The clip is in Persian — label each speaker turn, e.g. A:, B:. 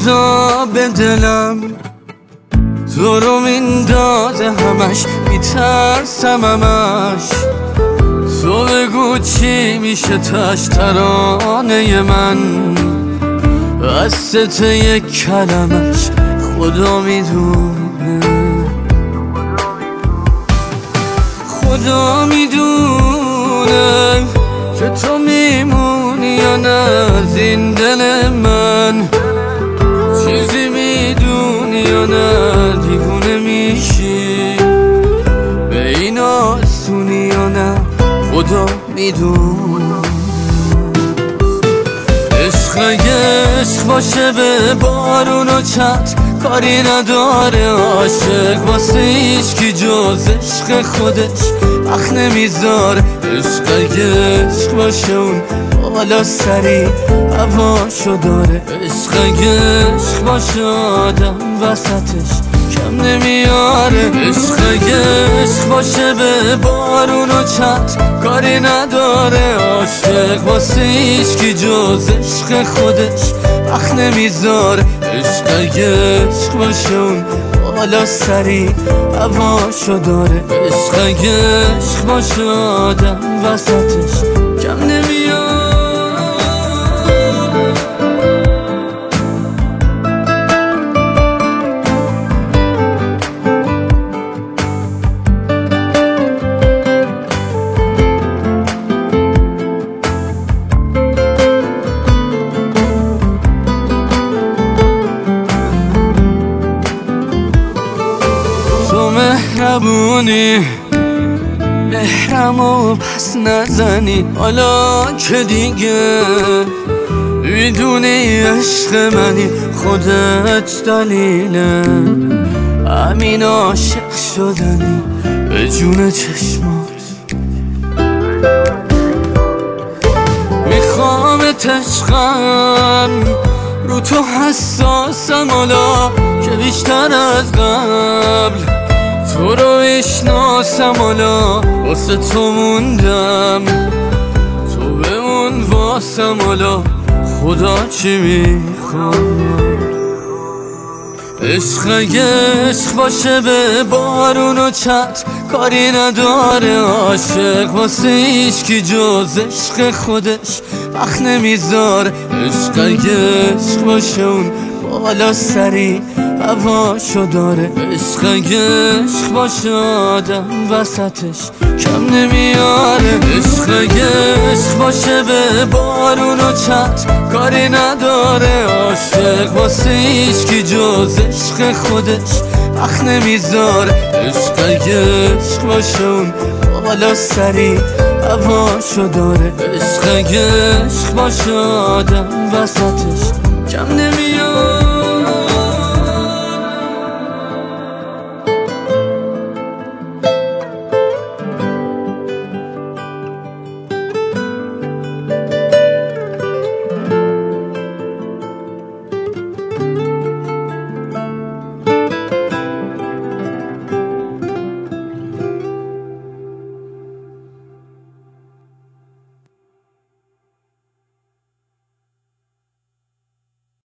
A: خدا به دلم تو رو میندازه همش، میترسم همش. تو بگو چی میشه تش ترانه من، از ست یک کلمش خدا میدونه. خدا میدونه که تو میمونی یا نه از این دل من. چیزی میدونی یا نه دیوونه میشی، به این آسونی یا نه خدا میدونه. عشق اگه عشق باشه به بارون و چتر کاری نداره. عاشق واسه هیچکی جز عشق خودش وقت نمیذاره. عشق اگه عشق باشه اون بالا سری هواشو داره. عشق اگه عشق باشه آدم وسطش کم نمیاره. عشق اگه عشق باشه به بارون و چتر کاری نداره. عاشق واسه هیچکی جز عشق خودش وقت نمیذاره. عشق اگه عشق باشه اون بالا سری هواشو داره. عشق اگه عشق باشه آدم وسطش کم نمیاره. مهربونی مهرمو پس نزنی حالا که دیگه میدونی عشق منی. خودت دلیله همین عاشق شدنی به جون چشمات. میخوامت عشقم رو تو حساسم حالا که بیشتر از قبل. تو رو بشناسم حالا واسه تو موندم، تو بمون واسم حالا خدا چی میخواد. عشق اگه عشق باشه به بارون و چتر کاری نداره. عاشق واسه هیچکی جز عشق خودش وقت نمیذاره. عشق اگه عشق باشه اون بالا سری هواشو داره. عشق اگه عشق باشه آدم وسطش کم نمیاره. عشق اگه عشق باشه به بارون و چتر کاری نداره. عاشق واسه هیچکی جز عشق خودش وقت نمیذاره. عشق اگه عشق باشه اون بالا سری هواشو داره. عشق اگه عشق باشه آدم وسطش کم نمیاره.